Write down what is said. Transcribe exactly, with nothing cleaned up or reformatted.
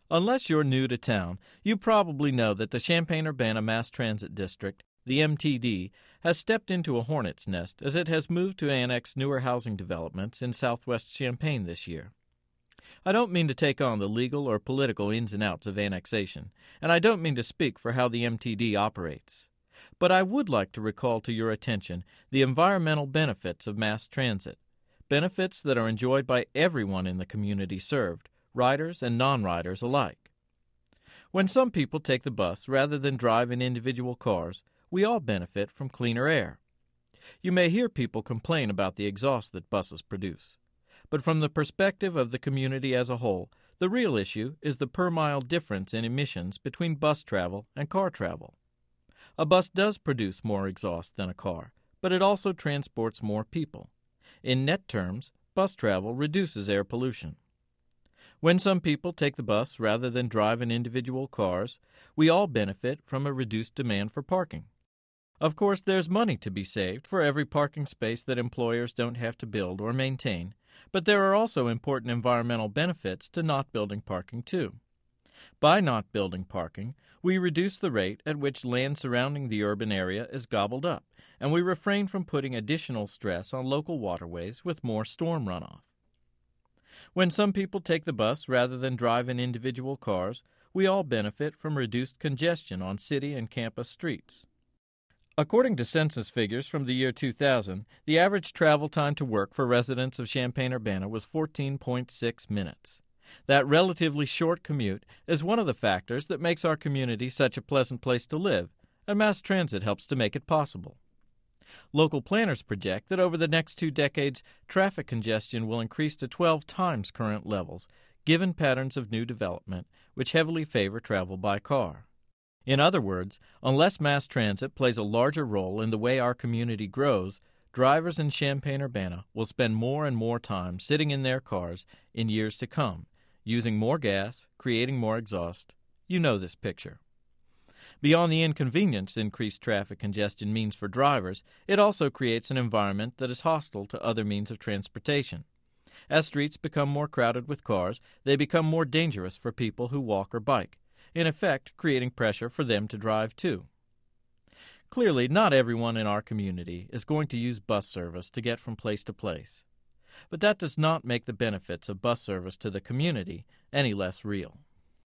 Unless you're new to town, you probably know that the Champaign-Urbana Mass Transit District, the M T D, has stepped into a hornet's nest as it has moved to annex newer housing developments in southwest Champaign this year. I don't mean to take on the legal or political ins and outs of annexation, and I don't mean to speak for how the M T D operates. But I would like to recall to your attention the environmental benefits of mass transit, benefits that are enjoyed by everyone in the community served, riders and non-riders alike. When some people take the bus rather than drive in individual cars, we all benefit from cleaner air. You may hear people complain about the exhaust that buses produce. But from the perspective of the community as a whole, the real issue is the per-mile difference in emissions between bus travel and car travel. A bus does produce more exhaust than a car, but it also transports more people. In net terms, bus travel reduces air pollution. When some people take the bus rather than drive in individual cars, we all benefit from a reduced demand for parking. Of course, there's money to be saved for every parking space that employers don't have to build or maintain, but there are also important environmental benefits to not building parking too. By not building parking, we reduce the rate at which land surrounding the urban area is gobbled up, and we refrain from putting additional stress on local waterways with more storm runoff. When some people take the bus rather than drive in individual cars, we all benefit from reduced congestion on city and campus streets. According to census figures from the year two thousand, the average travel time to work for residents of Champaign-Urbana was fourteen point six minutes. That relatively short commute is one of the factors that makes our community such a pleasant place to live, and mass transit helps to make it possible. Local planners project that over the next two decades, traffic congestion will increase to twelve times current levels, given patterns of new development, which heavily favor travel by car. In other words, unless mass transit plays a larger role in the way our community grows, drivers in Champaign-Urbana will spend more and more time sitting in their cars in years to come, using more gas, creating more exhaust. You know this picture. Beyond the inconvenience increased traffic congestion means for drivers, it also creates an environment that is hostile to other means of transportation. As streets become more crowded with cars, they become more dangerous for people who walk or bike, in effect creating pressure for them to drive too. Clearly, not everyone in our community is going to use bus service to get from place to place. But that does not make the benefits of bus service to the community any less real.